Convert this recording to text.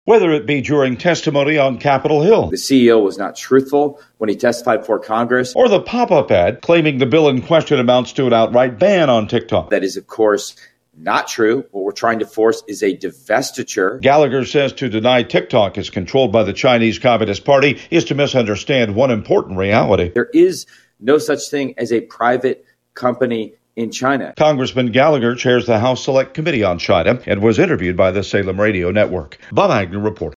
whether it be during testimony on Capitol Hill. The CEO was not truthful when he testified before Congress. Or the pop-up ad claiming the bill in question amounts to an outright ban on TikTok. That is, of course, not true. What we're trying to force is a divestiture. Gallagher says to deny TikTok is controlled by the Chinese Communist Party is to misunderstand one important reality. There is no such thing as a private company in China. Congressman Gallagher chairs the House Select Committee on China and was interviewed by the Salem Radio Network. Bob Agnew reporting.